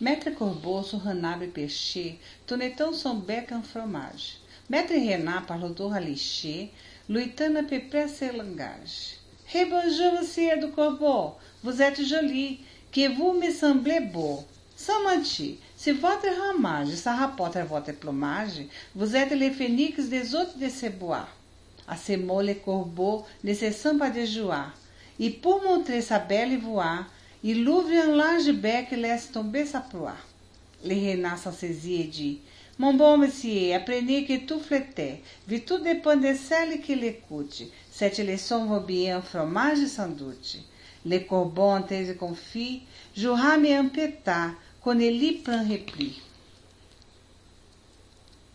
Maître Corbeau, son renard pêché, tonneton son bec en fromage. Maître Renard parle à licher, luitando à peu près ses langages. Hey, bonjour, monsieur du Corbeau, vous êtes joli, que vous me semblez beau. Sans mentir, si votre ramage ça rapporte à votre plumage, vous êtes les phénix des autres de ces bois. À ces mots, le corbeau ne se sent pas de joie, et pour montrer sa belle voix, il ouvre un large bec et laisse tomber sa proie. Le renard s'en saisit et dit, mon bon monsieur, apprenez que tout flettait, vu tout dépend de celle qui l'écoute. Cette leçon vaut bien un fromage sans doute. Le corbeau entende et confie, jura me impétar, quand il y prend repli.